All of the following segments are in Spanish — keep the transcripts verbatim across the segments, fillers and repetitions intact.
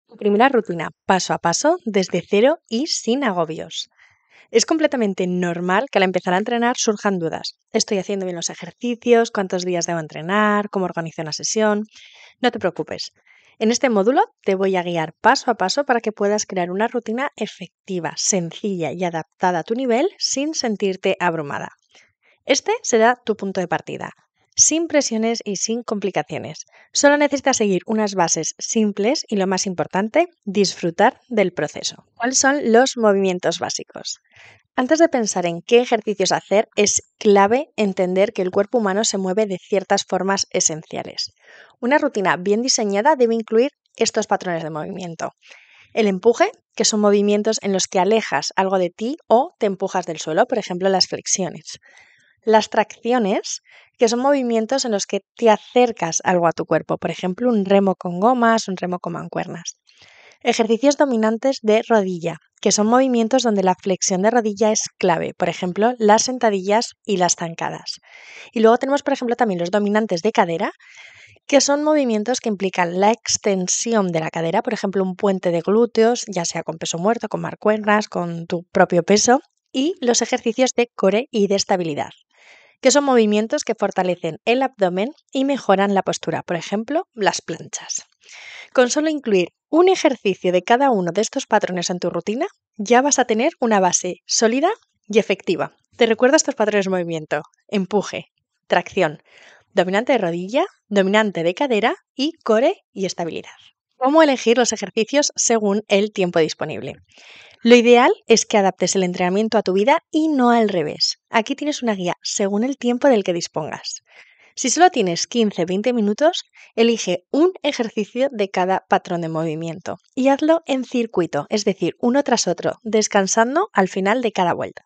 Tu primera rutina, paso a paso, desde cero y sin agobios. Es completamente normal que al empezar a entrenar surjan dudas. ¿Estoy haciendo bien los ejercicios? ¿Cuántos días debo entrenar? ¿Cómo organizo una sesión? No te preocupes. En este módulo te voy a guiar paso a paso para que puedas crear una rutina efectiva, sencilla y adaptada a tu nivel sin sentirte abrumada. Este será tu punto de partida, sin presiones y sin complicaciones. Solo necesitas seguir unas bases simples y, lo más importante, disfrutar del proceso. ¿Cuáles son los movimientos básicos? Antes de pensar en qué ejercicios hacer, es clave entender que el cuerpo humano se mueve de ciertas formas esenciales. Una rutina bien diseñada debe incluir estos patrones de movimiento. El empuje, que son movimientos en los que alejas algo de ti o te empujas del suelo, por ejemplo, las flexiones. Las tracciones, que son movimientos en los que te acercas algo a tu cuerpo, por ejemplo, un remo con gomas, un remo con mancuernas. Ejercicios dominantes de rodilla, que son movimientos donde la flexión de rodilla es clave, por ejemplo, las sentadillas y las zancadas. Y luego tenemos, por ejemplo, también los dominantes de cadera, que son movimientos que implican la extensión de la cadera, por ejemplo, un puente de glúteos, ya sea con peso muerto, con mancuernas, con tu propio peso, y los ejercicios de core y de estabilidad, que son movimientos que fortalecen el abdomen y mejoran la postura, por ejemplo, las planchas. Con solo incluir un ejercicio de cada uno de estos patrones en tu rutina, ya vas a tener una base sólida y efectiva. Te recuerdo estos patrones de movimiento: empuje, tracción, dominante de rodilla, dominante de cadera y core y estabilidad. ¿Cómo elegir los ejercicios según el tiempo disponible? Lo ideal es que adaptes el entrenamiento a tu vida y no al revés. Aquí tienes una guía según el tiempo del que dispongas. Si solo tienes quince a veinte minutos, elige un ejercicio de cada patrón de movimiento y hazlo en circuito, es decir, uno tras otro, descansando al final de cada vuelta.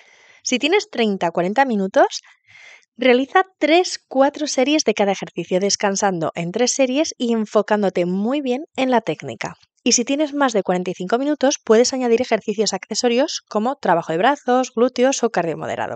Si tienes treinta a cuarenta minutos, realiza tres a cuatro series de cada ejercicio, descansando en tres series y enfocándote muy bien en la técnica. Y si tienes más de cuarenta y cinco minutos, puedes añadir ejercicios accesorios como trabajo de brazos, glúteos o cardio moderado.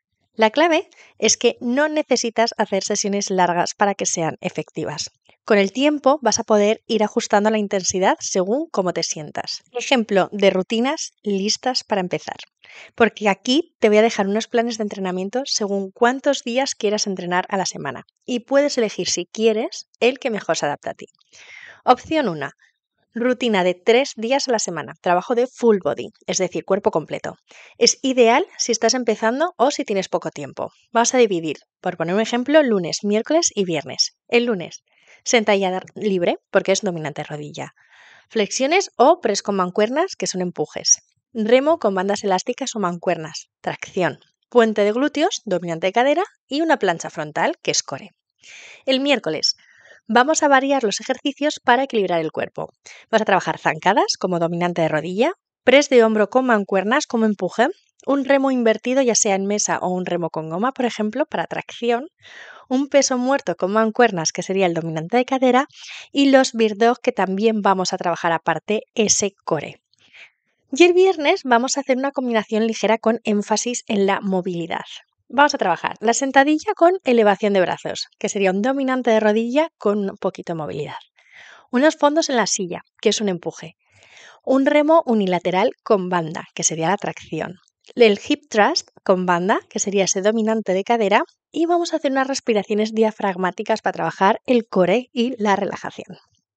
La clave es que no necesitas hacer sesiones largas para que sean efectivas. Con el tiempo vas a poder ir ajustando la intensidad según cómo te sientas. Ejemplo de rutinas listas para empezar. Porque aquí te voy a dejar unos planes de entrenamiento según cuántos días quieras entrenar a la semana. Y puedes elegir, si quieres, el que mejor se adapta a ti. Opción uno. Rutina de tres días a la semana, trabajo de full body, es decir, cuerpo completo. Es ideal si estás empezando o si tienes poco tiempo. Vas a dividir, por poner un ejemplo, lunes, miércoles y viernes. El lunes, sentadilla libre, porque es dominante rodilla. Flexiones o press con mancuernas, que son empujes. Remo con bandas elásticas o mancuernas, tracción. Puente de glúteos, dominante de cadera, y una plancha frontal, que es core. El miércoles, vamos a variar los ejercicios para equilibrar el cuerpo. Vas a trabajar zancadas como dominante de rodilla, press de hombro con mancuernas como empuje, un remo invertido ya sea en mesa o un remo con goma, por ejemplo, para tracción, un peso muerto con mancuernas, que sería el dominante de cadera, y los bird dog, que también vamos a trabajar aparte ese core. Y el viernes vamos a hacer una combinación ligera con énfasis en la movilidad. Vamos a trabajar la sentadilla con elevación de brazos, que sería un dominante de rodilla con un poquito de movilidad. Unos fondos en la silla, que es un empuje. Un remo unilateral con banda, que sería la tracción. El hip thrust con banda, que sería ese dominante de cadera. Y vamos a hacer unas respiraciones diafragmáticas para trabajar el core y la relajación.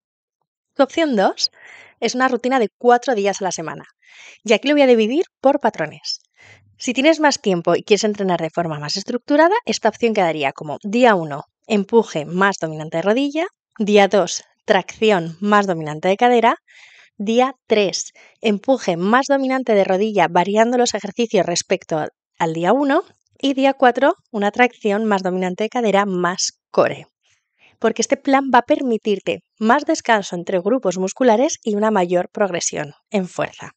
Opción dos es una rutina de cuatro días a la semana. Y aquí lo voy a dividir por patrones. Si tienes más tiempo y quieres entrenar de forma más estructurada, esta opción quedaría como día uno, empuje más dominante de rodilla, día dos, tracción más dominante de cadera, día tres, empuje más dominante de rodilla variando los ejercicios respecto al día uno, y día cuatro, una tracción más dominante de cadera más core. Porque este plan va a permitirte más descanso entre grupos musculares y una mayor progresión en fuerza.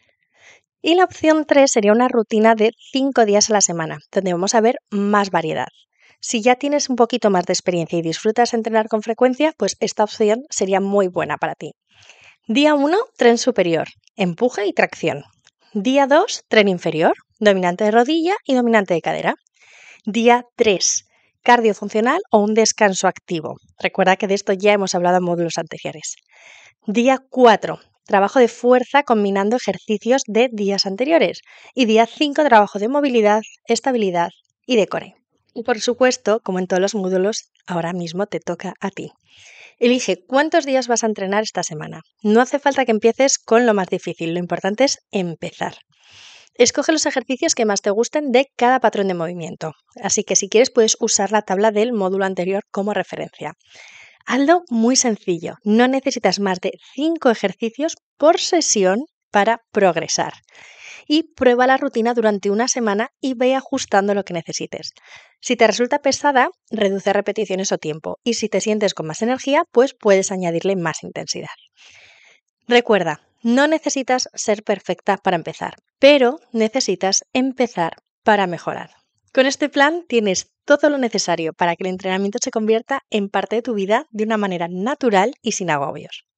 Y la opción tres sería una rutina de cinco días a la semana, donde vamos a ver más variedad. Si ya tienes un poquito más de experiencia y disfrutas entrenar con frecuencia, pues esta opción sería muy buena para ti. Día uno, tren superior, empuje y tracción. Día dos, tren inferior, dominante de rodilla y dominante de cadera. Día tres, cardio funcional o un descanso activo. Recuerda que de esto ya hemos hablado en módulos anteriores. Día cuatro. Trabajo de fuerza combinando ejercicios de días anteriores. Y día cinco, trabajo de movilidad, estabilidad y de core. Y por supuesto, como en todos los módulos, ahora mismo te toca a ti. Elige cuántos días vas a entrenar esta semana. No hace falta que empieces con lo más difícil, lo importante es empezar. Escoge los ejercicios que más te gusten de cada patrón de movimiento. Así que si quieres puedes usar la tabla del módulo anterior como referencia. Hazlo muy sencillo, no necesitas más de cinco ejercicios por sesión para progresar. Y prueba la rutina durante una semana y ve ajustando lo que necesites. Si te resulta pesada, reduce repeticiones o tiempo. Y si te sientes con más energía, pues puedes añadirle más intensidad. Recuerda, no necesitas ser perfecta para empezar, pero necesitas empezar para mejorar. Con este plan tienes todo lo necesario para que el entrenamiento se convierta en parte de tu vida de una manera natural y sin agobios.